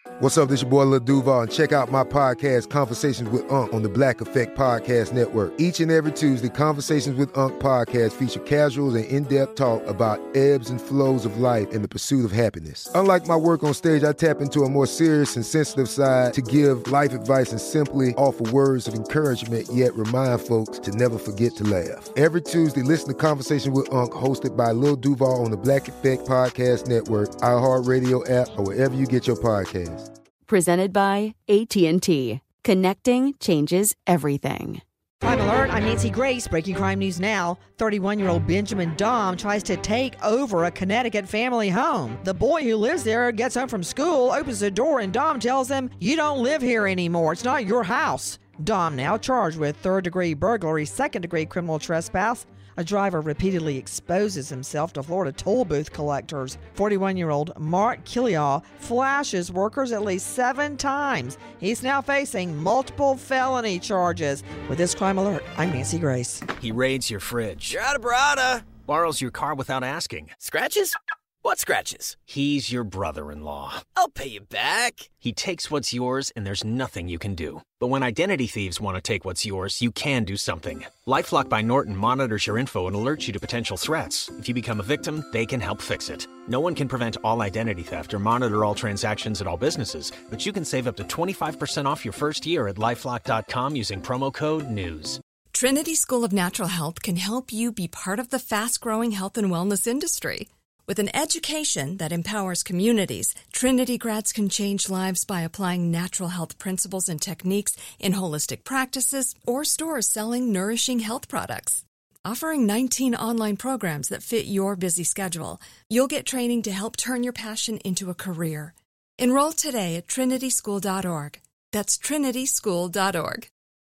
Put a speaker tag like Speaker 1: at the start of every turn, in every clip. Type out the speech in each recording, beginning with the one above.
Speaker 1: What's up, this your boy Lil Duval, and check out my podcast, Conversations with Unc, on the Black Effect Podcast Network. Each and every Tuesday, Conversations with Unc podcast feature casuals and in-depth talk about ebbs and flows of life and the pursuit of happiness. Unlike my work on stage, I tap into a more serious and sensitive side to give life advice and simply offer words of encouragement, yet remind folks to never forget to laugh. Every Tuesday, listen to Conversations with Unc, hosted by Lil Duval on the Black Effect Podcast Network, iHeartRadio app, or wherever you get your podcasts.
Speaker 2: Presented by AT&T. Connecting changes everything.
Speaker 3: Crime Alert, I'm Nancy Grace. Breaking crime news now. 31-year-old Benjamin Dom tries to take over a Connecticut family home. The boy who lives there gets home from school, opens the door, and Dom tells him, "You don't live here anymore. It's not your house." Dom now charged with third-degree burglary, second-degree criminal trespass. A driver repeatedly exposes himself to Florida toll booth collectors. 41-year-old Mark Killiaw flashes workers at least 7 times. He's now facing multiple felony charges. With this Crime Alert, I'm Nancy Grace.
Speaker 4: He raids your fridge.
Speaker 5: You're out of Barada.
Speaker 4: Borrows your car without asking.
Speaker 5: Scratches? What scratches?
Speaker 4: He's your brother-in-law.
Speaker 5: I'll pay you back.
Speaker 4: He takes what's yours, and there's nothing you can do. But when identity thieves want to take what's yours, you can do something. LifeLock by Norton monitors your info and alerts you to potential threats. If you become a victim, they can help fix it. No one can prevent all identity theft or monitor all transactions at all businesses, but you can save up to 25% off your first year at LifeLock.com using promo code NEWS.
Speaker 6: Trinity School of Natural Health can help you be part of the fast-growing health and wellness industry. With an education that empowers communities, Trinity grads can change lives by applying natural health principles and techniques in holistic practices or stores selling nourishing health products. Offering 19 online programs that fit your busy schedule, you'll get training to help turn your passion into a career. Enroll today at trinityschool.org. That's trinityschool.org.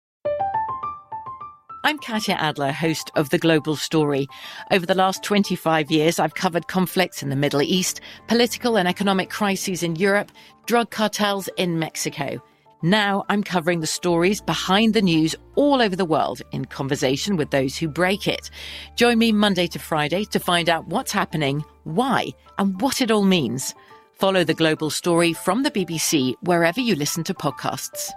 Speaker 7: I'm Katya Adler, host of The Global Story. Over the last 25 years, I've covered conflicts in the Middle East, political and economic crises in Europe, drug cartels in Mexico. Now I'm covering the stories behind the news all over the world in conversation with those who break it. Join me Monday to Friday to find out what's happening, why, and what it all means. Follow The Global Story from the BBC wherever you listen to podcasts.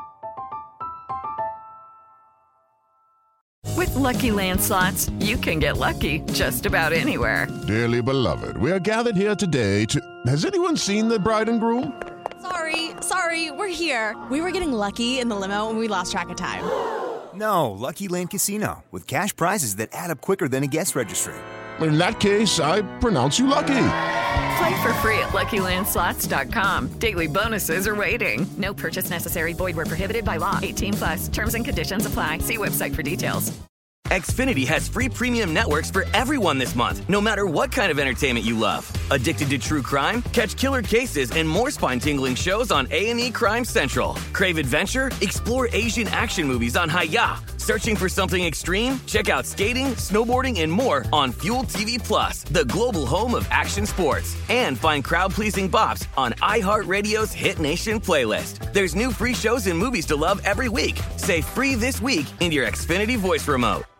Speaker 8: With Lucky Land Slots, you can get lucky just about anywhere.
Speaker 9: Dearly beloved, we are gathered here today to... Has anyone seen the bride and groom?
Speaker 10: Sorry, we're here. We were getting lucky in the limo and we lost track of time.
Speaker 11: No, Lucky Land Casino, with cash prizes that add up quicker than a guest registry.
Speaker 9: In that case, I pronounce you lucky.
Speaker 8: Play for free at LuckyLandSlots.com. Daily bonuses are waiting. No purchase necessary. Void where prohibited by law. 18+. Terms and conditions apply. See website for details.
Speaker 5: Xfinity has free premium networks for everyone this month, no matter what kind of entertainment you love. Addicted to true crime? Catch killer cases and more spine-tingling shows on A&E Crime Central. Crave adventure? Explore Asian action movies on Hi-YAH. Searching for something extreme? Check out skating, snowboarding, and more on Fuel TV Plus, the global home of action sports. And find crowd-pleasing bops on iHeartRadio's Hit Nation playlist. There's new free shows and movies to love every week. Say free this week in your Xfinity voice remote.